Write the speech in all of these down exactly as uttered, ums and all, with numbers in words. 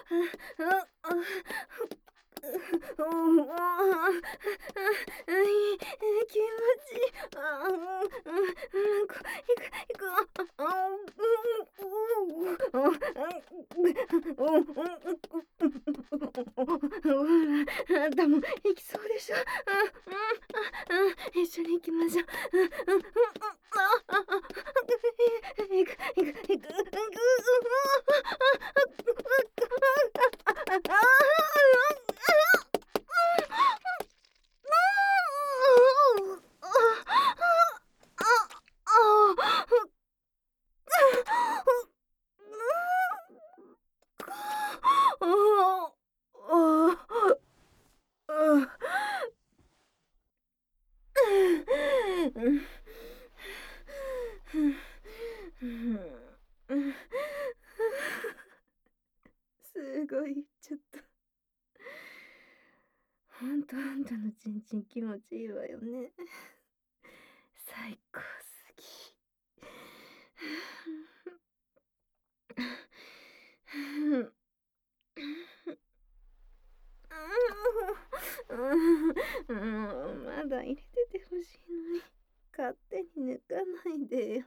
気持ちいい。あ、うん、うん、うん、こいくいく、あ、あ、うん、うん、うん、うん、うん、うん、あんたも行きそうでしょ。うん、うん、うん、一緒に行きましょう。うん、うん、うん、あ、あ、あ、行く、行く、行く、行く、すごい、ちょっと。ほんとあんたのちんちん気持ちいいわよね。最高すぎ。もう、まだ入れてて欲しいのに、勝手に抜かないでよ。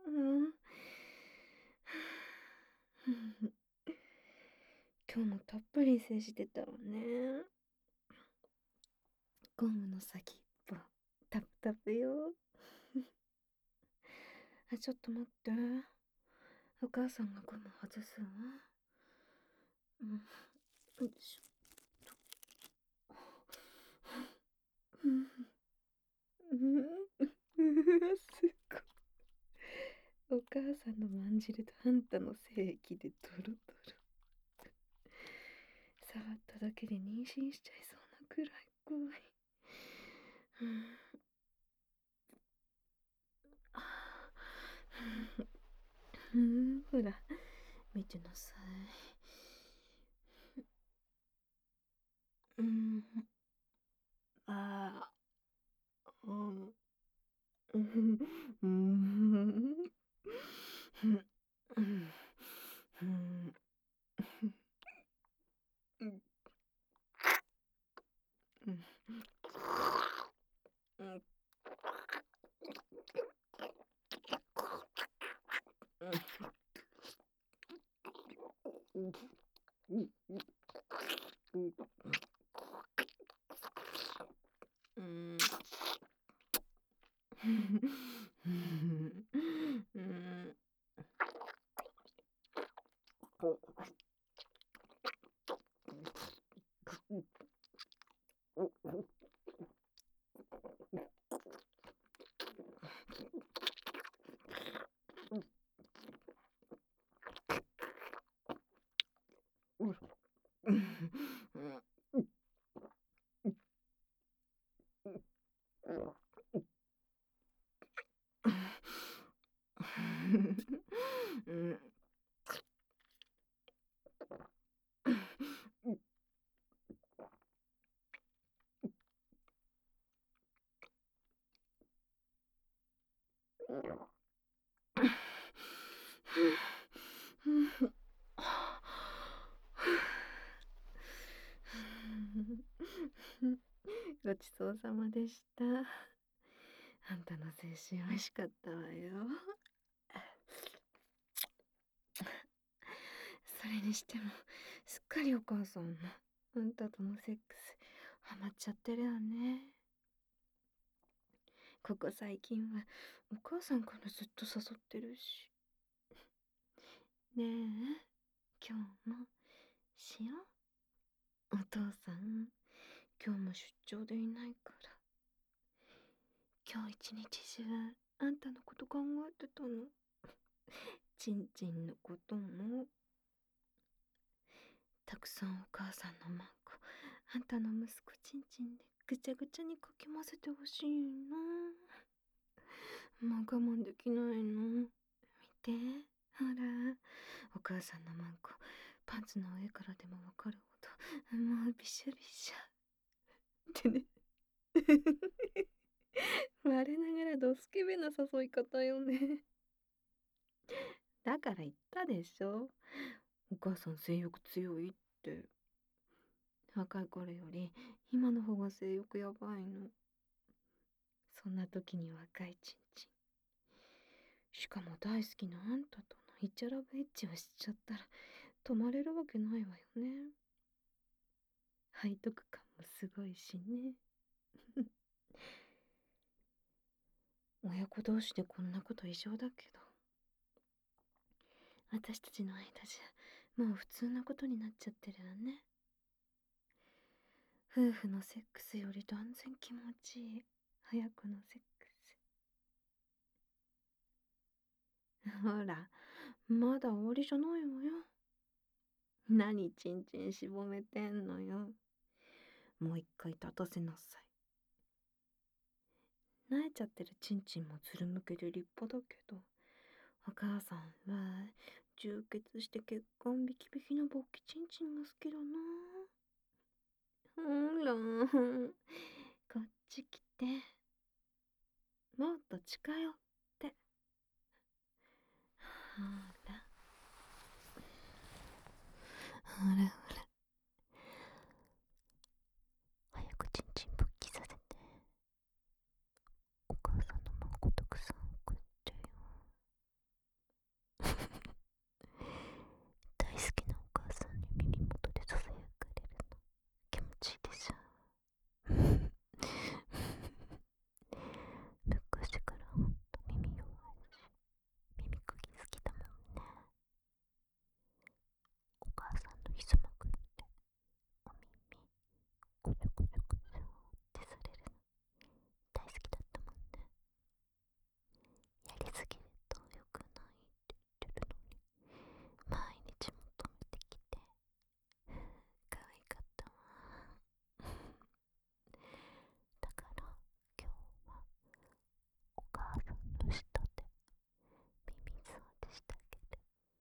今日もたっぷり接してたわね。ゴムの先っぽ、タプタプよ。あ、ちょっと待って。お母さんがゴム外すわ。うん。よいしょ。うん。うわ、すごい。お母さんのまんじるとあんたの精液でドロドロ。触っただけで妊娠しちゃいそうなくらい怖い。うん。うん、ほら、見てなさい。うん。ああ、うん。うん。うん。うん。うん。うん。うん。うん。うん。うん。うん。うん。うん。うん。ごちそうさまでした。あんたの精神美味しかったわよ。それにしても、すっかりお母さんも、あんたとのセックス、ハマっちゃってるよね。ここ最近は、お母さんからずっと誘ってるし。ねえ、今日も、しよう。お父さん、今日も出張でいないから。今日一日中、あんたのこと考えてたの。ちんちんのことも。たくさんお母さんのマンコ、あんたの息子ちんちんでぐちゃぐちゃにかき混ぜてほしいな。もう我慢できないの。見て、ほら、お母さんのマンコ、パンツの上からでもわかるほど、もうびしゃびしゃ。ってね。我ながらドスケベな誘い方よね。だから言ったでしょ。お母さん性欲強いって。 。若い頃より今の方が性欲やばいの。そんな時に若いチンチン。しかも大好きなあんたとのイチャラブエッチをしちゃったら止まれるわけないわよね。背徳感もすごいしね。親子同士でこんなこと異常だけど、私たちの間じゃもう普通なことになっちゃってるわね。夫婦のセックスより断然気持ちいい早くのセックス。ほら、まだ終わりじゃないわよ。何ちんちんしぼめてんのよ。もう一回立たせなさい。萎えちゃってるちんちんもつるむけで立派だけど、お母さんは充血して血管ビキビキの勃起ちんちんが好きだな。ほら、こっち来て。もっと近寄って。ほら。ほらほら。早くちんちん勃起させて。お母さんの孫たくさん送ってよ。大好きなお母さんに耳元でささやかれるの気持ちいいでしょ。昔からほんと耳弱いし、耳かき好きだもんね。お母さんのひざまくってお耳コチョコチョコチョってされるの大好きだったもんね。やりすぎると良くないって言ってるのに毎日求めてきて可愛かったわ。だから今日はお母さんの下で耳掃除してあげる。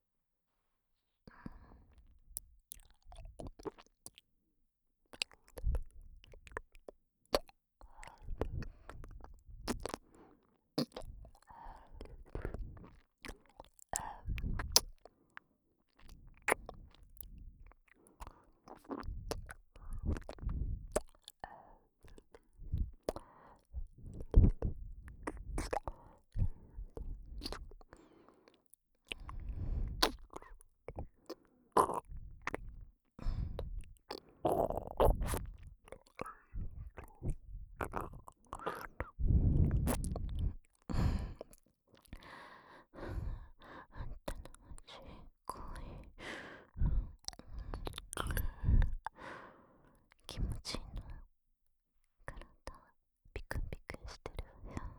気持ちいいの体ピクンピクンしてるわよ。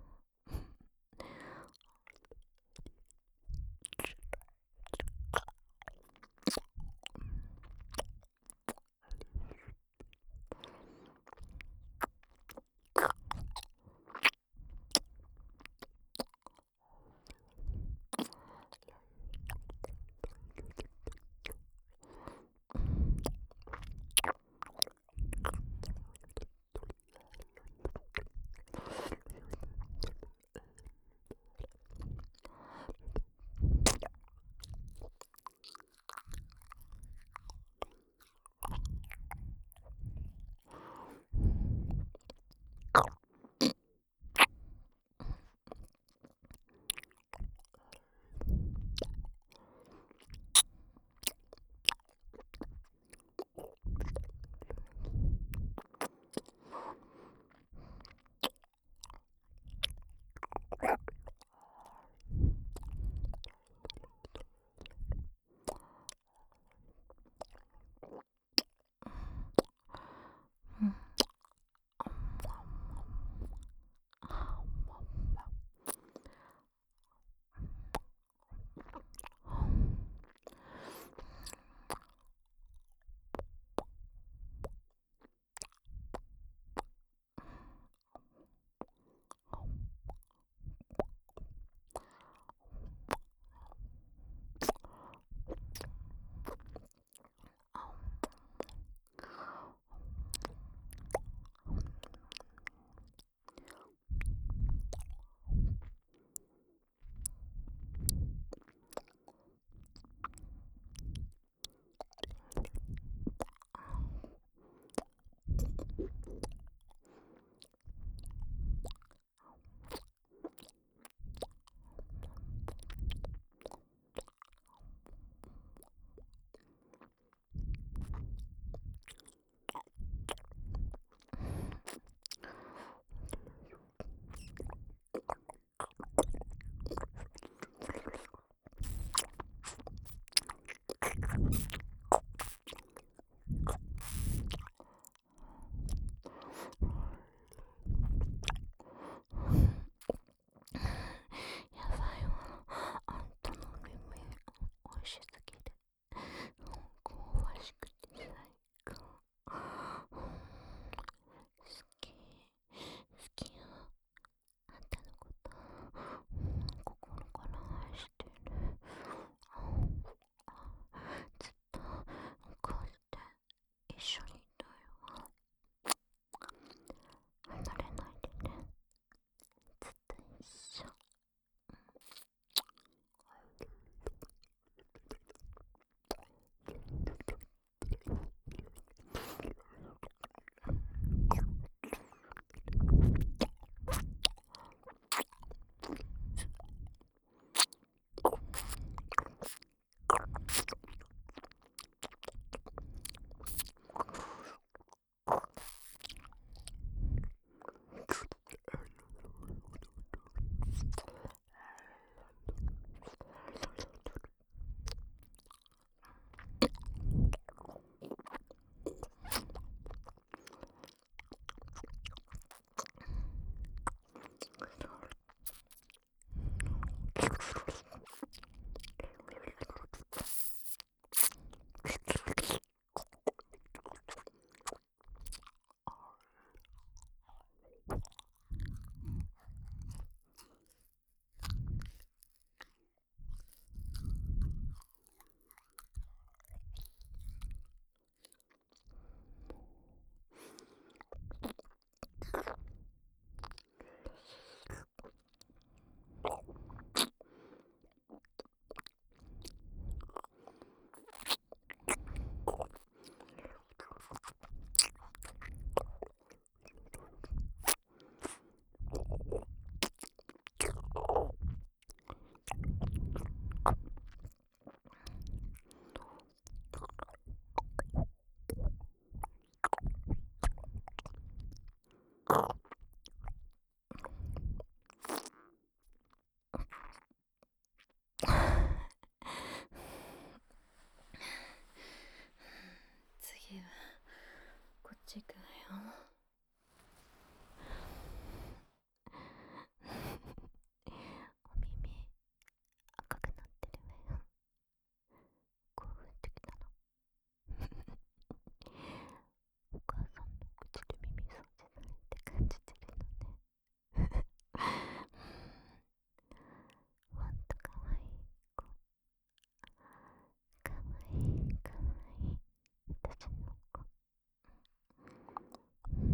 緒にいたいわ。離れないでね。ずっと一緒。次はこっち行くわよ。お耳赤くなってるわよ。興奮してきたの。お母さんの口で耳掃除されて感じてるのね。ほんとかわいい子。かわいいかわいい私の子。うん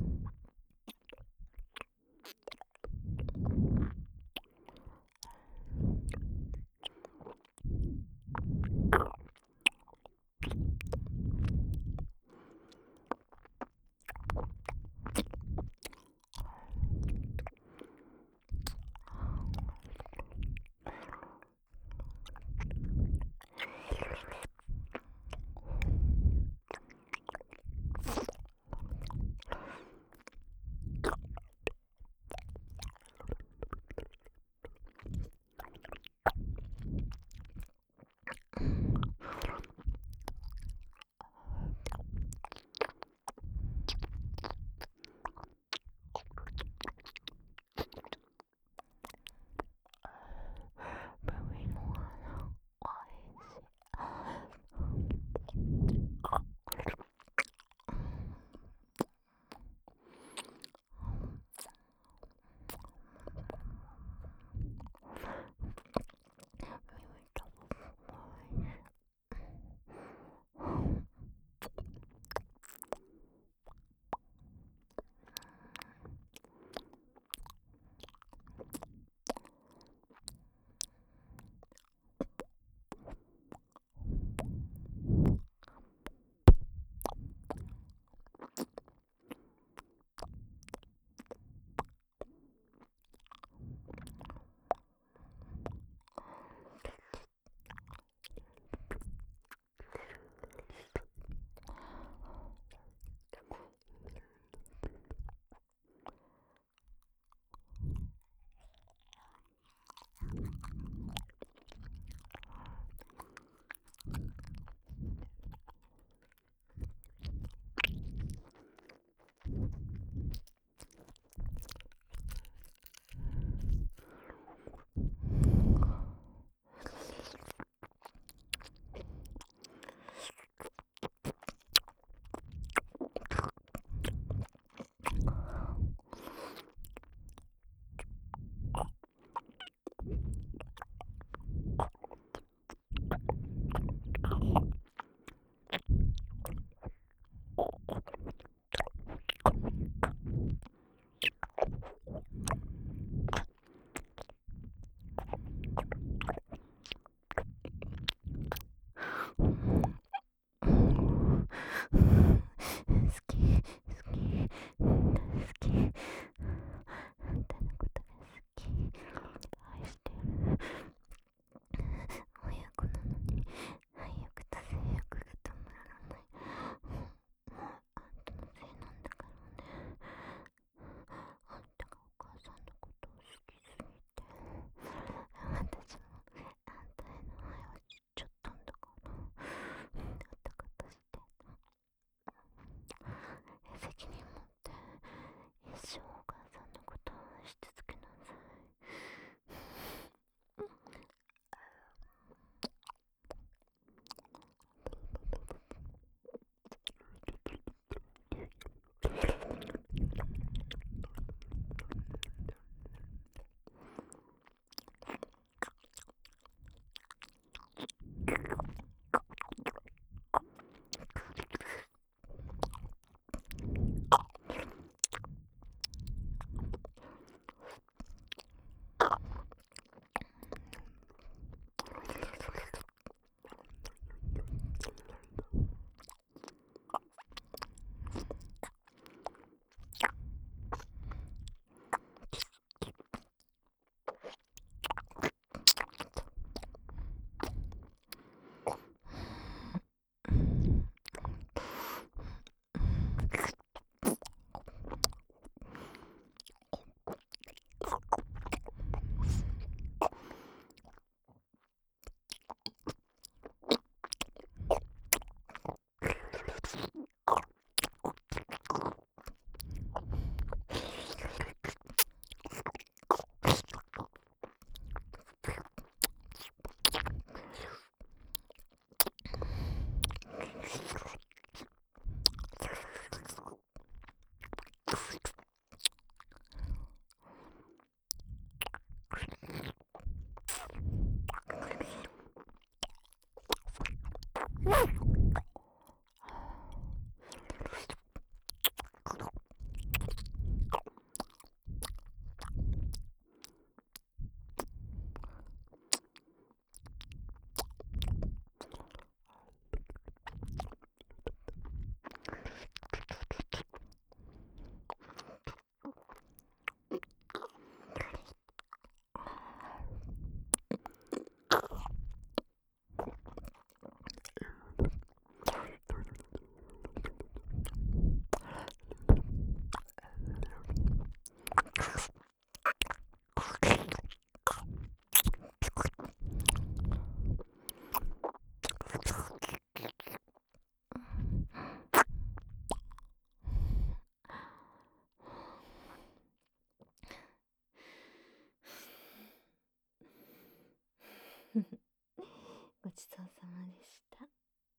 ごちそうさまでした。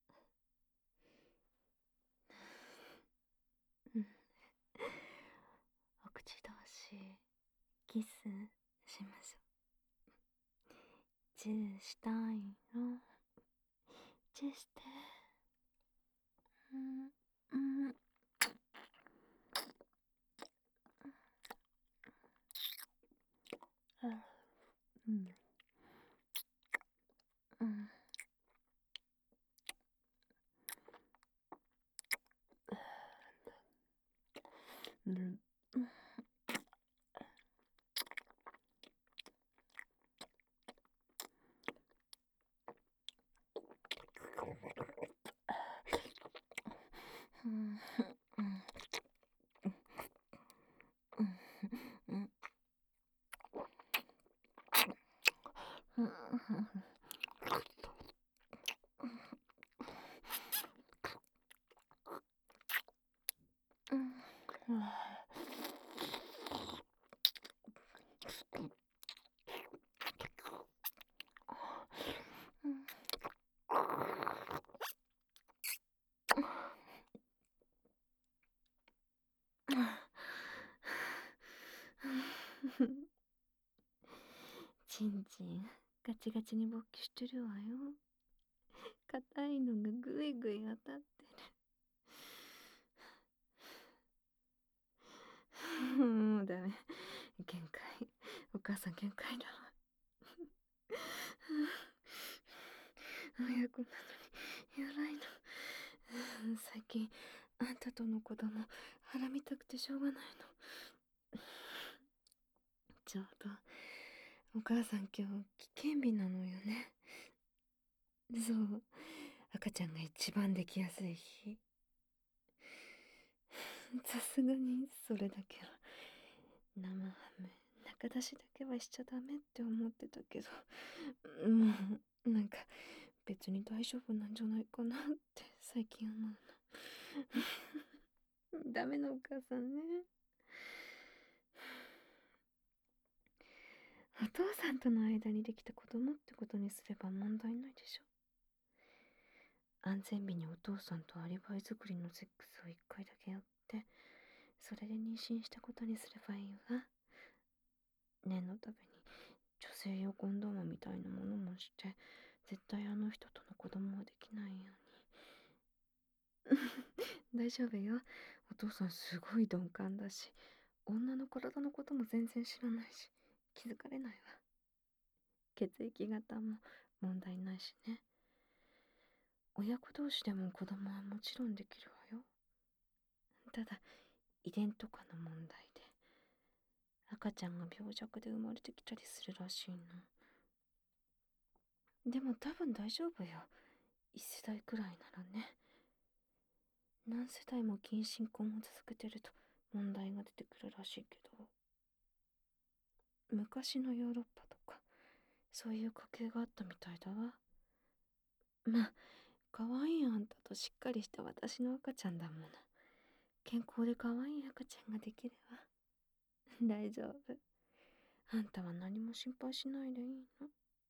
うん、お口同士キスしましょう。チューしたいの？チューして。うんうんうんうんうんうんうんちんちんガチガチに勃起してるわよ。硬いのがぐいぐい当たってる。もうダメ、限界。お母さん限界だわ。親子なのに偉いの。最近あんたとの子供腹見たくてしょうがないの。ちょうどお母さん今日危険日なのよね。そう、赤ちゃんが一番できやすい日。さすがにそれだけは生ハム中出しだけはしちゃダメって思ってたけど、もうなんか別に大丈夫なんじゃないかなって最近思うの。ダメなお母さんね。お父さんとの間にできた子供ってことにすれば問題ないでしょ。安全日にお父さんとアリバイ作りのセックスを一回だけやって、それで妊娠したことにすればいいわ。念のために女性用コンドームみたいなものもして、絶対あの人との子供はできないように。大丈夫よ。お父さんすごい鈍感だし、女の体のことも全然知らないし、気づかれないわ。血液型も問題ないしね。親子同士でも子供はもちろんできるわよ。ただ遺伝とかの問題で赤ちゃんが病弱で生まれてきたりするらしいの。でも多分大丈夫よ。一世代くらいならね。何世代も近親婚を続けてると問題が出てくるらしいけど、昔のヨーロッパとかそういう家系があったみたいだわ。まあ可愛いあんたとしっかりした私の赤ちゃんだもの。健康で可愛い赤ちゃんができるわ。大丈夫。あんたは何も心配しないでいいの。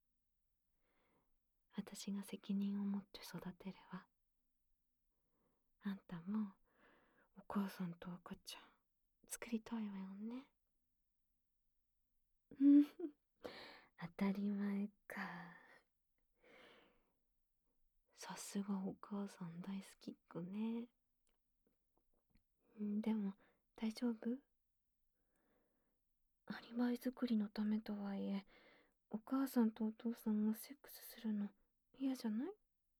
私が責任を持って育てるわ。あんたもお母さんと赤ちゃん作りたいわよね。うん、当たり前か。 さすがお母さん大好きっ子ね。んでも、大丈夫？アリバイ作りのためとはいえ、お母さんとお父さんがセックスするの嫌じゃない？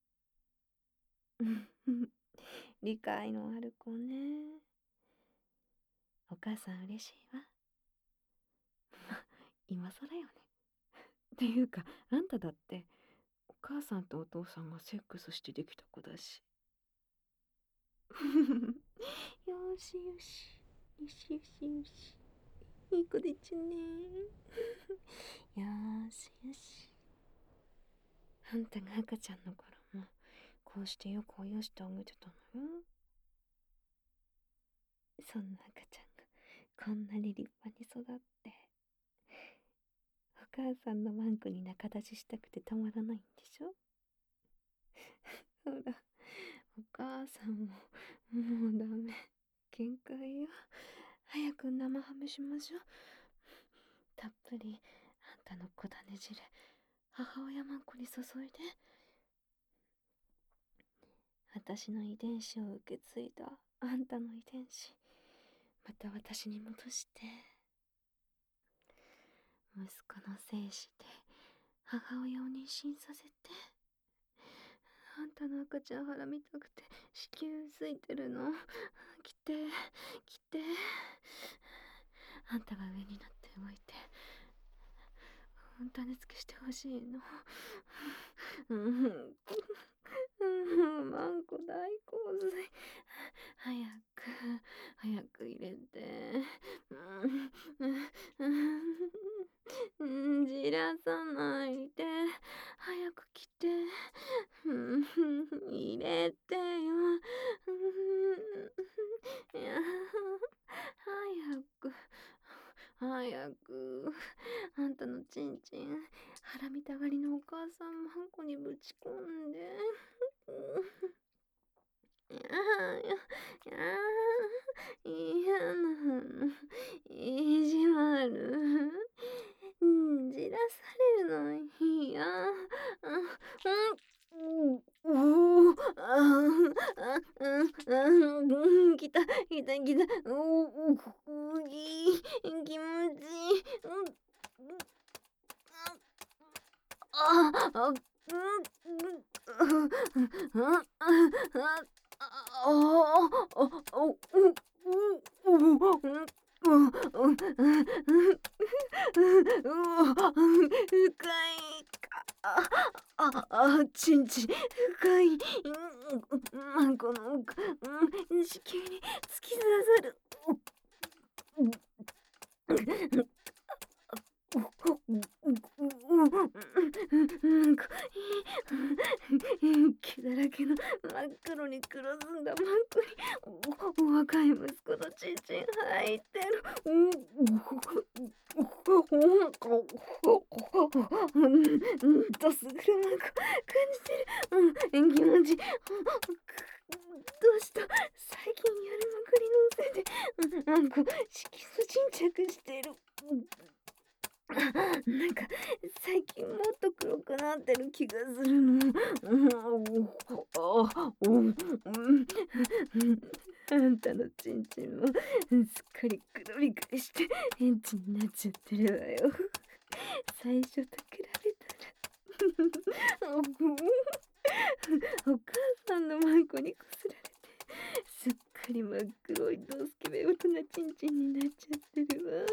うん理解のある子ね。お母さん嬉しいわ。今更よね。っていうか、あんただって、お母さんとお父さんがセックスしてできた子だし。よしよし。よしよしよし。いい子でちゅね。よーしよし。あんたが赤ちゃんの頃も、こうしてよくおよしてあげてたのよ。そんな赤ちゃんが、こんなに立派に育って、お母さんのワンコに仲立ちしたくてたまらないんでしょ？ほら、お母さんも、もうダメ。限界よ。早く生ハムしましょう。たっぷり、あんたの小種汁、母親マンコに注いで。私の遺伝子を受け継いだあんたの遺伝子、また私に戻して。息子の精子で母親を妊娠させて。あんたの赤ちゃん腹見たくて子宮ついてるの。来て来て。あんたが上になって動いて種付けしてほしいの。うんうんマンコ大洪水。早く早く入れて。うんじらさないで。早く来て。入れてよ。いや早く早く。あんたのちんちん腹見たがりのお母さんマンコにぶち込んで。いやいや嫌なの。意地悪。じらされるの嫌。うんおおああうんきたきたきたおおき気持ちいいああうんああおお深いかああちんちん深いマンコの奥子宮に突き刺さる毛だらけの真っ黒に黒ずんだマンコにお若い息子のちんちん入ってる。うんとすぐるマンコ感じてる。うん気持ちどうした最近やりまくりのせいでマンコ色素沈着してる。なんか最近もっと黒くなってる気がするの。あんたのちんちんもすっかり黒り返してエンチになっちゃってるわよ。最初と比べたらお母さんのマンコにこすられてすっかり真っ黒いドスケベ大人ちんちんになっちゃってるわ。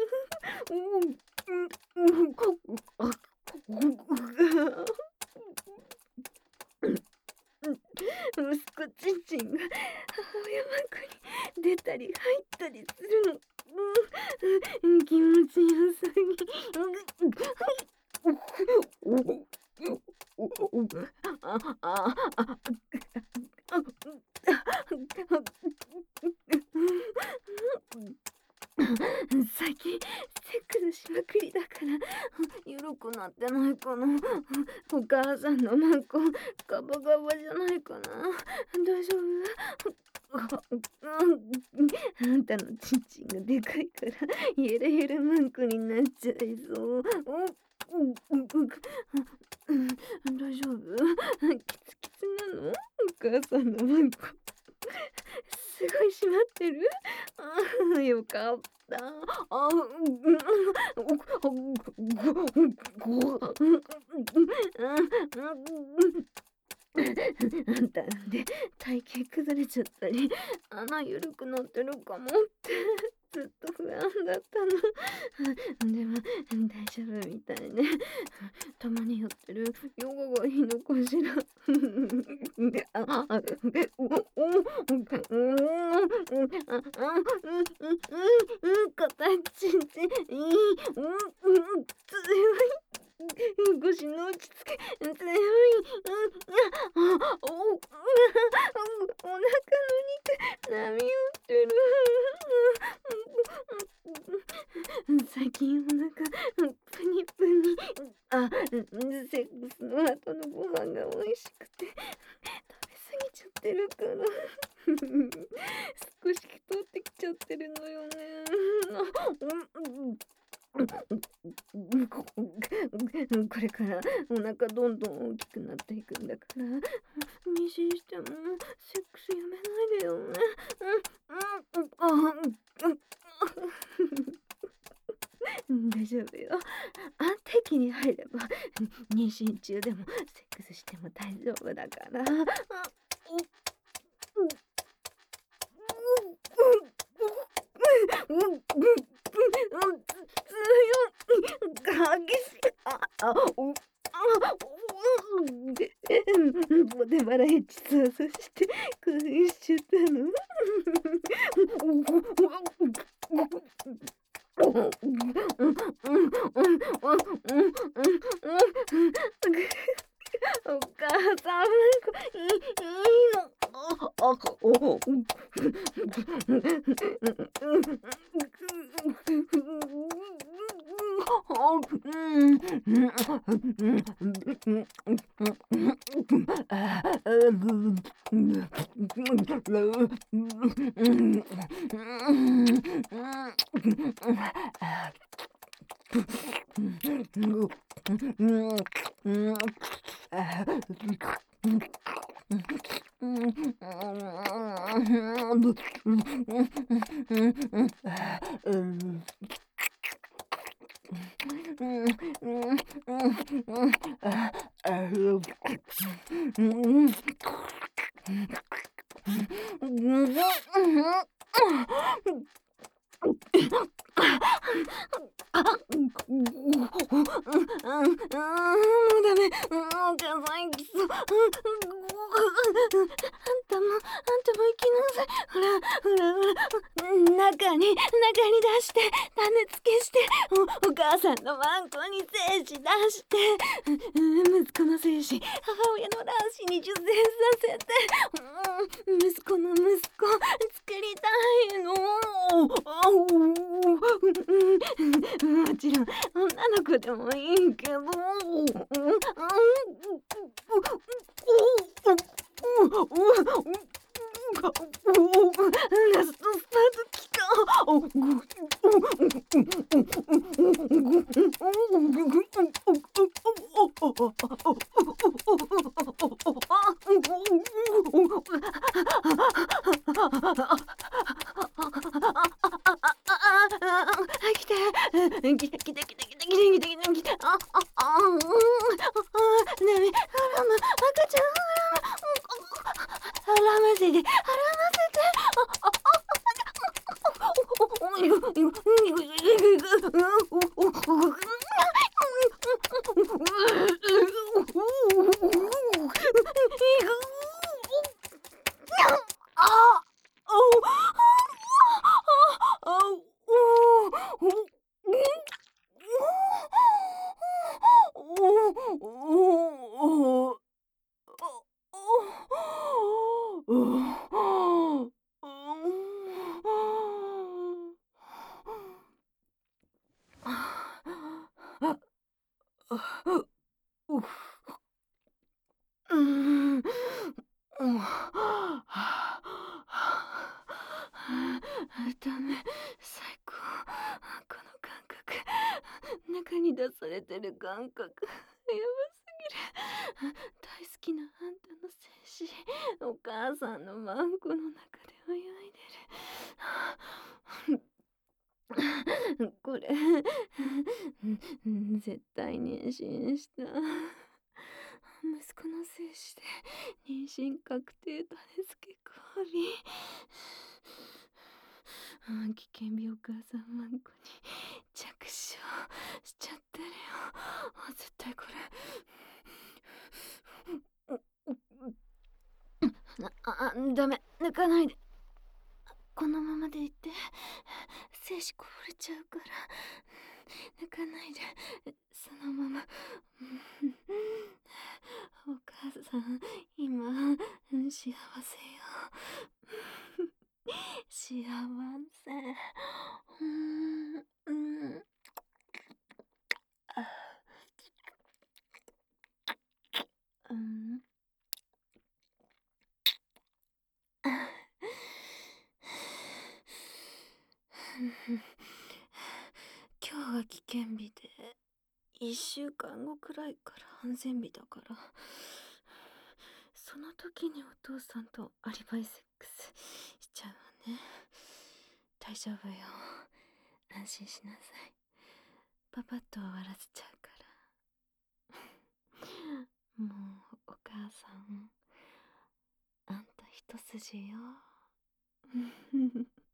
息子ちんちんが母親マンコに出たり入ったりするの。うん、気持ちよすぎ。あああ最近セックスしまくりだから緩くなってないかな。お母さんのマンコガバガバじゃないかな。大丈夫？あんたのちんちんがでかいからゆるゆるマンコになっちゃいそう。 うん、大丈夫？キツキツなの？お母さんのワンコ。すごい締まってる？ああ、よかった。あ、うん、うん、おごごごうん、うん、うん。あんた、で、体型崩れちゃったり、穴緩くなってるかもってずっと不安だったの。でも、大丈夫みたいね。たまにやってるヨガがいいのかしら。あ、あ、おお、お、うん、うん、うん、あ、あ、うん、うん、うん、形でいい、うん、うん、強い。腰の落ち着け、強い、うん、あ、あ、お、うん、お腹の肉、波打ってる。最近お腹、プニプニ。あ、セックスの後のご飯が美味しくて、食べ過ぎちゃってるから。少し太ってきちゃってるのよね。うん、これからお腹どんどん大きくなっていくんだから、妊娠してもセックスやめないでよね。うん、うん、うん、うん、大丈夫よ。安定期に入れば妊娠中でもセックスしても大丈夫だから。あ、お、うん、うん、うん、うん、うん、うん、強い、激しい、あ、あ、お、あ、お、うん、で、ボデバラエッジさ、そして興奮しちゃったの。お母さん、いい、いいの。あ、あ、お、うん。あ、うん、うん、うん、うん、うん、もうダメ、うん、お母さん行きそう。うん、うん、あんたも、あんたも行きなさい。ほら、ほら、ほら、うん、中に、中に出して、種付けして、お、お母さんのワンコに精子出して、うん、息子の精子、母親の卵子に受精させて、うん、息子の息子、作りたいの。あ、お、うん、もちろん女の子でもいいけど、うん、うん、うん、うん、うん、ラストスパートきた。来て、来て、来て、来て、来て、来て、来て、来て、来て、あ、あ、あ、うん、あ、ダメ、ハラム、赤ちゃん、ハラム、ハラませて、ハラませて、あ、あ、うん、うん、ダメ、最高。この感覚、中に出されてる感覚、やばすぎる。 大好きなあんたの精子、お母さんのマンコの中で泳いでる。これ、絶対妊娠した。息子の精子で妊娠確定種付け氷。危険病お母さんマンコに着床しちゃってるよ。絶対これ。あ、あ、ダメ、抜かないで。このままでいて、精子こぼれちゃうから、抜かないで、そのまま。お母さん、今、幸せよ。幸せ。うん、うん。うん。今日が危険日で、一週間後くらいから安全日だから、その時にお父さんとアリバイセックスしちゃうわね。大丈夫よ。安心しなさい。パパッと終わらせちゃうから。もう、お母さん、あんた一筋よ。